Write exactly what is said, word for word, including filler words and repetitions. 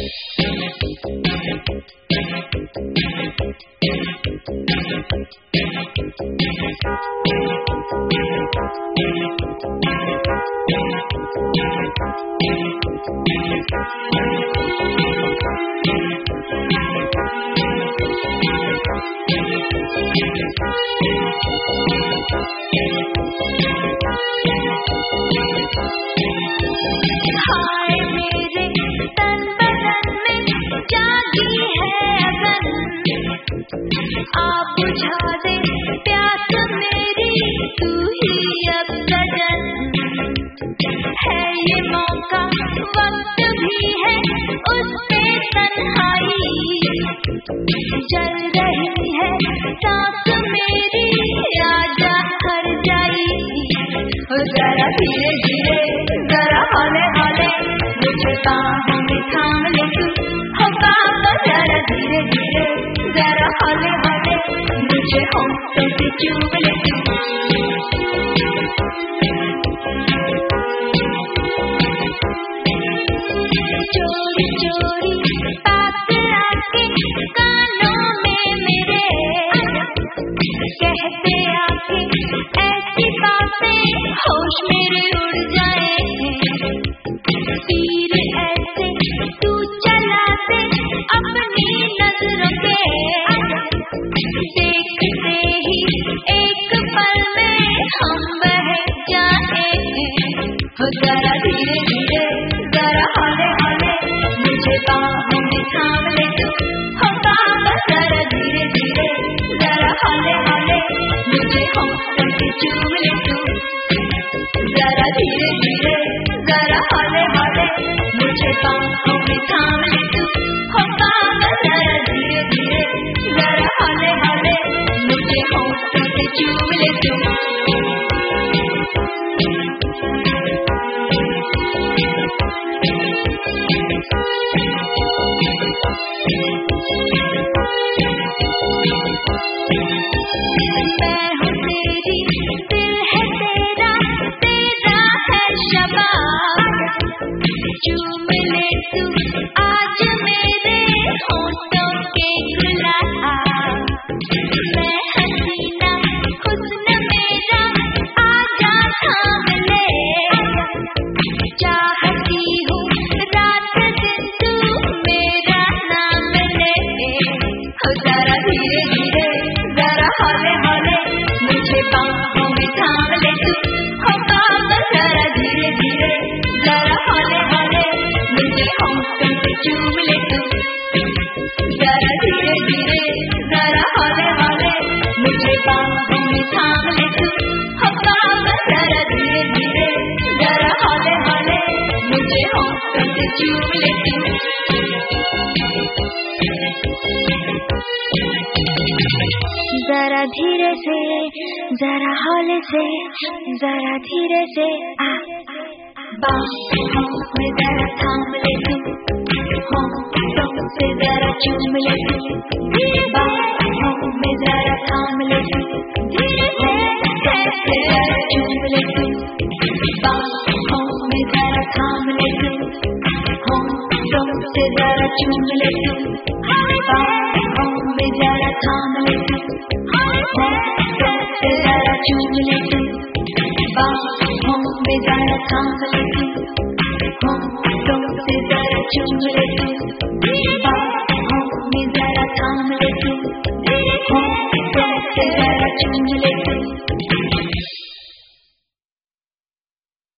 जरा धीरे से, जरा हौले से, जरा धीरे से आ बाहों में जरा थाम ले तू, होठों से जरा चूम ले तू, बाहों में जरा थाम ले तू, होठों से जरा चूम ले तू, बाहों में जरा थाम ले तू, होठों से जरा चूम ले तू, बाहों में जरा थाम ले तू, होठों से जरा चूम ले तू, बाहों में जरा थाम ले तू, होठों से जरा चूम ले तू, बाहों में जरा थाम ले तू, होठों से जरा